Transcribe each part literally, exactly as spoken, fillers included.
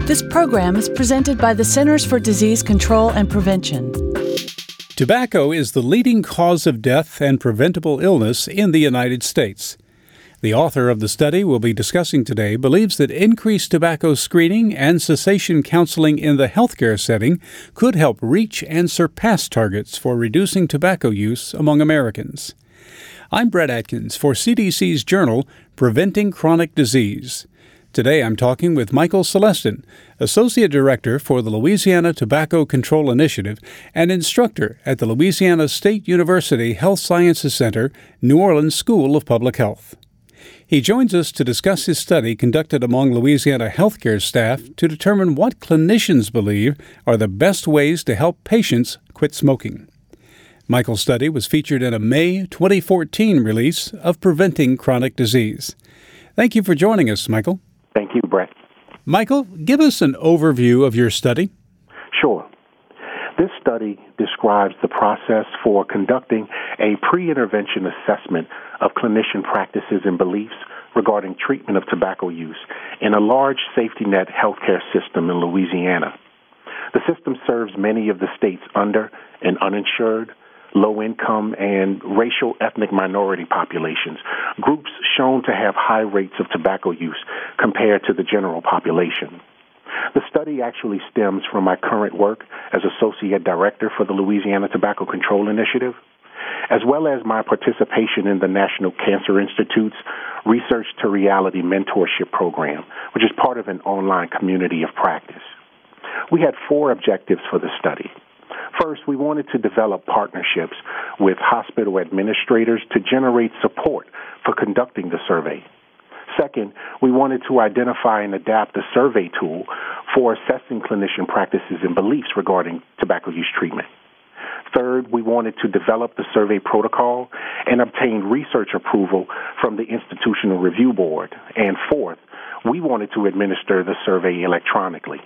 This program is presented by the Centers for Disease Control and Prevention. Tobacco is the leading cause of death and preventable illness in the United States. The author of the study we'll be discussing today believes that increased tobacco screening and cessation counseling in the healthcare setting could help reach and surpass targets for reducing tobacco use among Americans. I'm Brett Atkins for C D C's journal, Preventing Chronic Disease. Today I'm talking with Michael Celestin, Associate Director for the Louisiana Tobacco Control Initiative and instructor at the Louisiana State University Health Sciences Center, New Orleans School of Public Health. He joins us to discuss his study conducted among Louisiana healthcare staff to determine what clinicians believe are the best ways to help patients quit smoking. Michael's study was featured in a May twenty fourteen release of Preventing Chronic Disease. Thank you for joining us, Michael. Thank you, Brett. Michael, give us an overview of your study. Sure. This study describes the process for conducting a pre-intervention assessment of clinician practices and beliefs regarding treatment of tobacco use in a large safety net healthcare system in Louisiana. The system serves many of the state's under and uninsured, low-income, and racial ethnic minority populations, groups shown to have high rates of tobacco use compared to the general population. The study actually stems from my current work as Associate Director for the Louisiana Tobacco Control Initiative, as well as my participation in the National Cancer Institute's Research to Reality Mentorship Program, which is part of an online community of practice. We had four objectives for the study. First, we wanted to develop partnerships with hospital administrators to generate support for conducting the survey. Second, we wanted to identify and adapt a survey tool for assessing clinician practices and beliefs regarding tobacco use treatment. Third, we wanted to develop the survey protocol and obtain research approval from the Institutional Review Board. And fourth, we wanted to administer the survey electronically.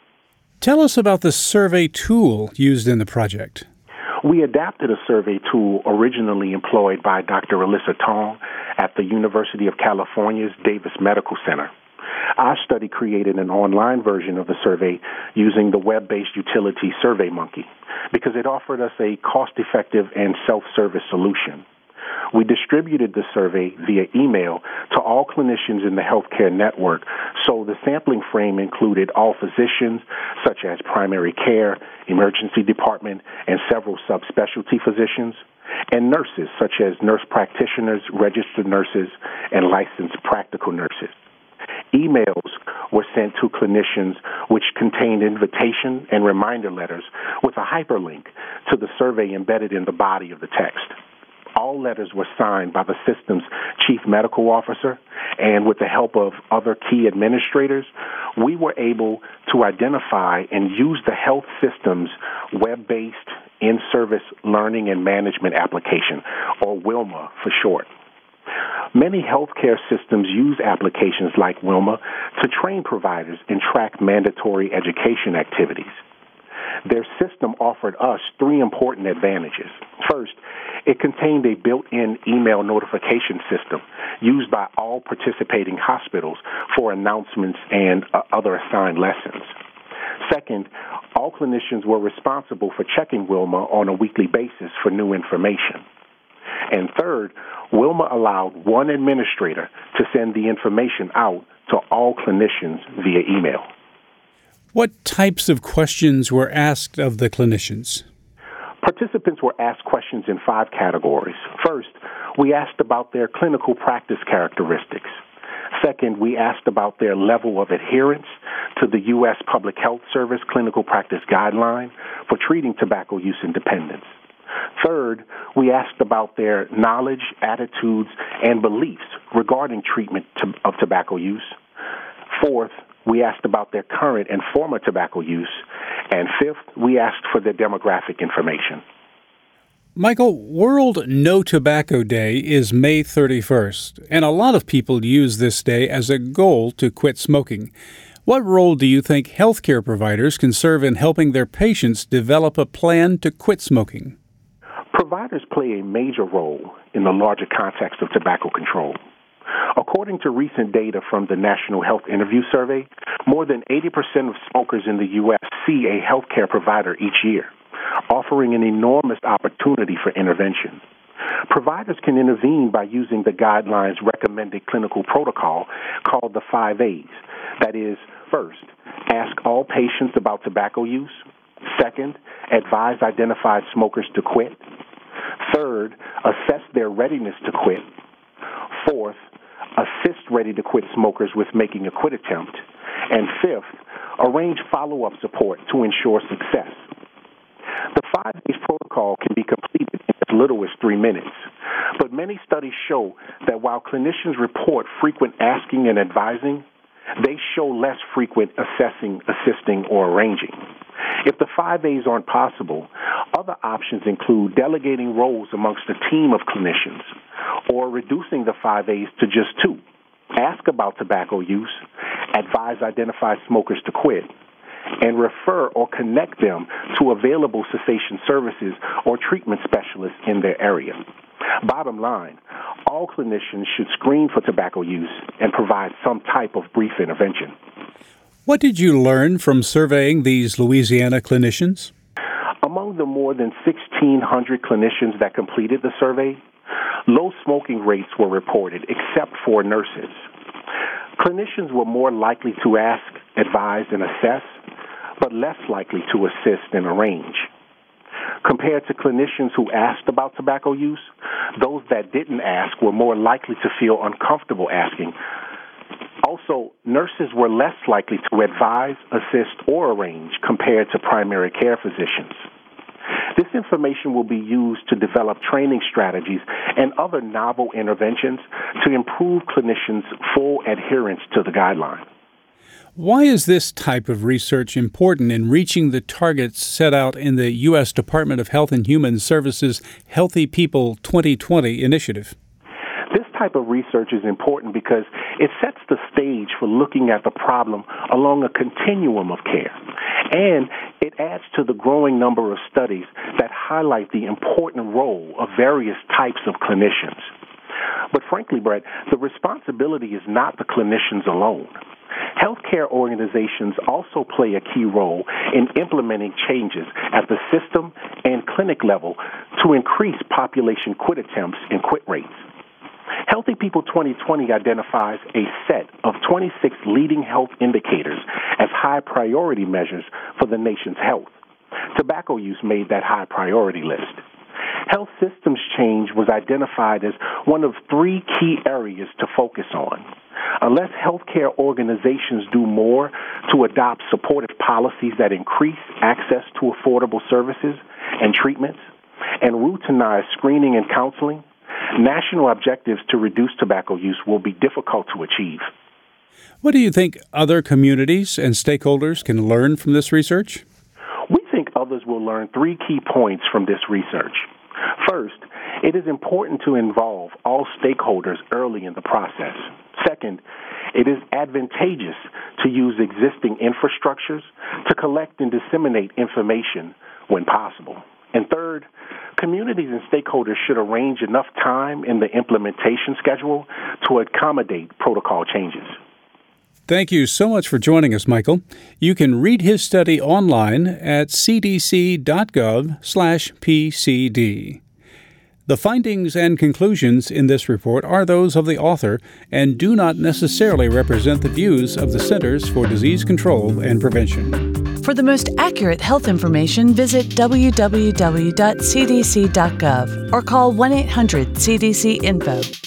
Tell us about the survey tool used in the project. We adapted a survey tool originally employed by Doctor Alyssa Tong at the University of California's Davis Medical Center. Our study created an online version of the survey using the web-based utility SurveyMonkey because it offered us a cost-effective and self-service solution. We distributed the survey via email to all clinicians in the healthcare network, so the sampling frame included all physicians, such as primary care, emergency department, and several subspecialty physicians, and nurses, such as nurse practitioners, registered nurses, and licensed practical nurses. Emails were sent to clinicians which contained invitation and reminder letters with a hyperlink to the survey embedded in the body of the text. All letters were signed by the system's chief medical officer, and with the help of other key administrators, we were able to identify and use the health system's web-based in-service learning and management application, or WILMA for short. Many healthcare systems use applications like WILMA to train providers and track mandatory education activities. Their system offered us three important advantages. First, it contained a built-in email notification system used by all participating hospitals for announcements and uh, other assigned lessons. Second, all clinicians were responsible for checking WILMA on a weekly basis for new information. And third, WILMA allowed one administrator to send the information out to all clinicians via email. What types of questions were asked of the clinicians? Participants were asked questions in five categories. First, we asked about their clinical practice characteristics. Second, we asked about their level of adherence to the U S Public Health Service Clinical Practice Guideline for treating tobacco use and dependence. Third, we asked about their knowledge, attitudes, and beliefs regarding treatment to, of tobacco use. Fourth, we asked about their current and former tobacco use. And fifth, we asked for their demographic information. Michael, World No Tobacco Day is May thirty-first, and a lot of people use this day as a goal to quit smoking. What role do you think healthcare providers can serve in helping their patients develop a plan to quit smoking? Providers play a major role in the larger context of tobacco control. According to recent data from the National Health Interview Survey, more than eighty percent of smokers in the U S see a healthcare provider each year, offering an enormous opportunity for intervention. Providers can intervene by using the guidelines recommended clinical protocol called the five A's. That is, first, ask all patients about tobacco use. Second, advise identified smokers to quit. Third, assess their readiness to quit. Fourth, assist ready-to-quit smokers with making a quit attempt. And fifth, arrange follow-up support to ensure success. The five A's protocol can be completed in as little as three minutes, but many studies show that while clinicians report frequent asking and advising, they show less frequent assessing, assisting, or arranging. If the five A's aren't possible, other options include delegating roles amongst a team of clinicians or reducing the five A's to just two. Ask about tobacco use, advise identified smokers to quit, and refer or connect them to available cessation services or treatment specialists in their area. Bottom line, all clinicians should screen for tobacco use and provide some type of brief intervention. What did you learn from surveying these Louisiana clinicians? Among the more than sixteen hundred clinicians that completed the survey, low smoking rates were reported, except for nurses. Clinicians were more likely to ask, advise, and assess, but less likely to assist and arrange. Compared to clinicians who asked about tobacco use, those that didn't ask were more likely to feel uncomfortable asking. Also, nurses were less likely to advise, assist, or arrange compared to primary care physicians. This information will be used to develop training strategies and other novel interventions to improve clinicians' full adherence to the guideline. Why is this type of research important in reaching the targets set out in the U S Department of Health and Human Services Healthy People twenty twenty initiative? This type of research is important because it sets the stage for looking at the problem along a continuum of care, and it adds to the growing number of studies that highlight the important role of various types of clinicians. But frankly, Brett, the responsibility is not the clinicians alone. Healthcare organizations also play a key role in implementing changes at the system and clinic level to increase population quit attempts and quit rates. Healthy People twenty twenty identifies a set of twenty-six leading health indicators as high priority measures for the nation's health. Tobacco use made that high priority list. Health systems change was identified as one of three key areas to focus on. Unless healthcare organizations do more to adopt supportive policies that increase access to affordable services and treatments and routinize screening and counseling, national objectives to reduce tobacco use will be difficult to achieve. What do you think other communities and stakeholders can learn from this research? We think others will learn three key points from this research. First, it is important to involve all stakeholders early in the process. Second, it is advantageous to use existing infrastructures to collect and disseminate information when possible. And third, communities and stakeholders should arrange enough time in the implementation schedule to accommodate protocol changes. Thank you so much for joining us, Michael. You can read his study online at c d c dot gov slash p c d. The findings and conclusions in this report are those of the author and do not necessarily represent the views of the Centers for Disease Control and Prevention. For the most accurate health information, visit w w w dot c d c dot gov or call one eight hundred C D C info.